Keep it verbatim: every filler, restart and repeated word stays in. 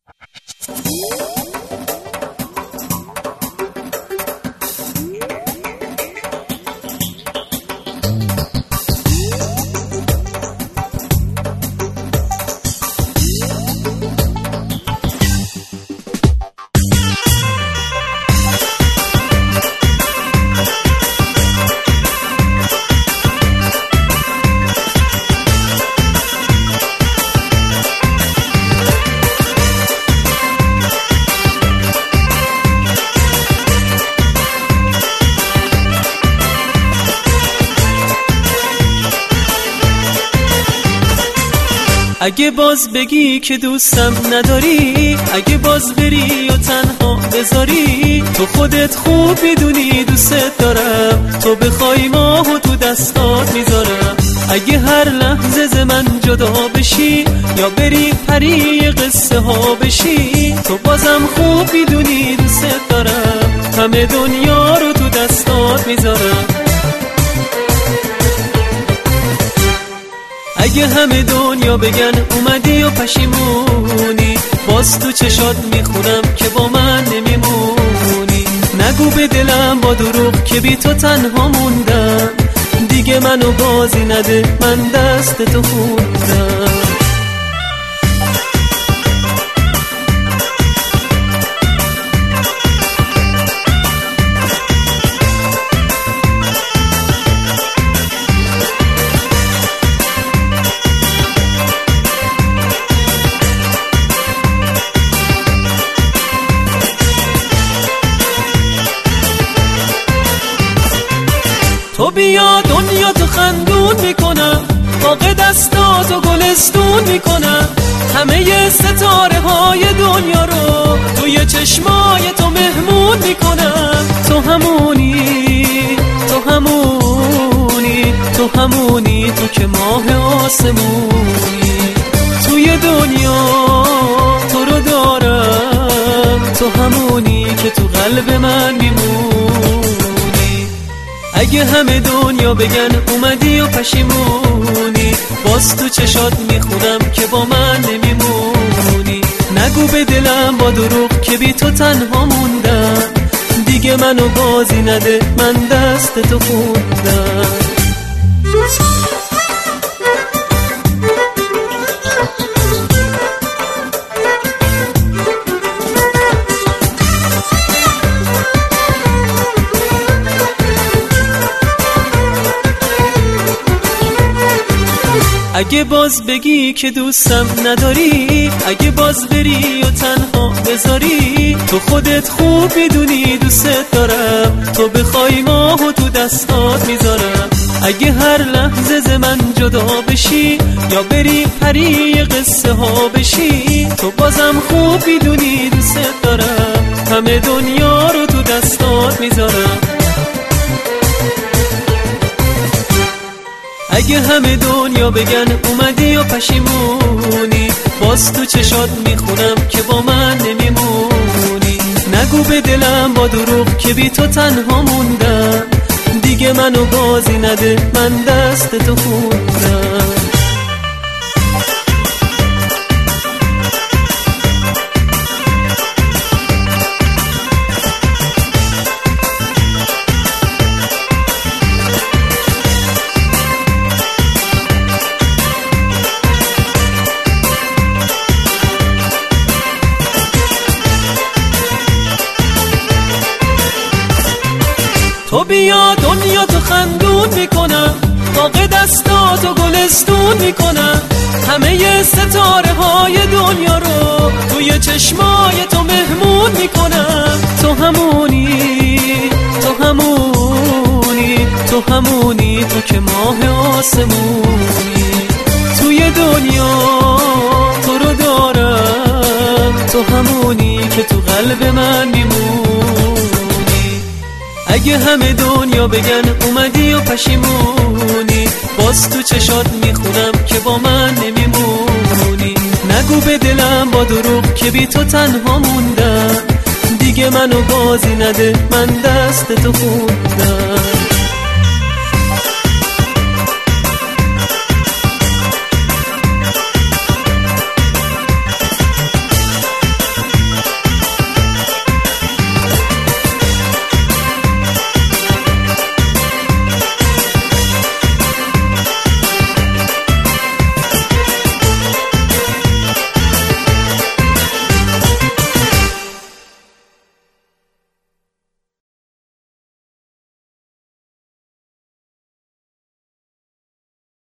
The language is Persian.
اگه باز بگی که دوستم نداری، اگه باز بری و تنها بذاری، تو خودت خوب میدونی دوست دارم، تو بخوای ماهو تو دستات میذارم. اگه هر لحظه ز من جدا بشی یا بری پری قصه ها بشی، تو بازم خوب میدونی دوست دارم، همه دنیا رو تو دستات میذارم. اگه همه دنیا بگن اومدی و پشیمونی، باز تو چشات میخونم که با من نمیمونی. نگو به دلم با دروغ که بی تو تنها موندم، دیگه منو بازی نده من دست تو خوندم. تو بیا دنیا تو خندون میکنم، باغ دستاتو گلستون میکنم، همه ستاره های دنیا رو توی چشمای تو مهمون میکنم. تو همونی تو همونی تو همونی تو که ماه آسمونی، توی دنیا تو رو دارم، تو همونی که تو قلب من میمونی. اگه همه دنیا بگن اومدی و پشیمونی، باز تو چشات میخونم که با من نمیمونی. نگو به دلم با دروغ که بی تو تنها موندم، دیگه منو بازی نده من دست تو خوندم. اگه باز بگی که دوستم نداری، اگه باز بری و تنها بذاری، تو خودت خوب میدونی دوست دارم، تو بخوای ماهو تو دستات میذارم. اگه هر لحظه ز من جدا بشی یا بری پری قصه ها بشی، تو بازم خوب میدونی دوست دارم، همه دنیا رو تو دستات میذارم. اگه همه دنیا بگن اومدی و پشیمونی، باز تو چشات میخونم که با من نمیمونی. نگو به دلم با دروغ که بی تو تنها موندم، دیگه منو بازی نده من دست تو خوندم. تو بیا دنیا تو خندون میکنم، باغ دستاتو گلستون میکنم، همه ستاره های دنیا رو توی چشمای تو مهمون میکنم. تو همونی تو همونی تو همونی تو که ماه آسمونی، توی دنیا تو رو دارم، تو همونی که تو قلب من میمونی. اگه همه دنیا بگن اومدی و پشیمونی، باز تو چشات میخونم که با من نمیمونی. نگو به دلم با دروغ که بی تو تنها موندم، دیگه منو بازی نده من دست تو خوندم.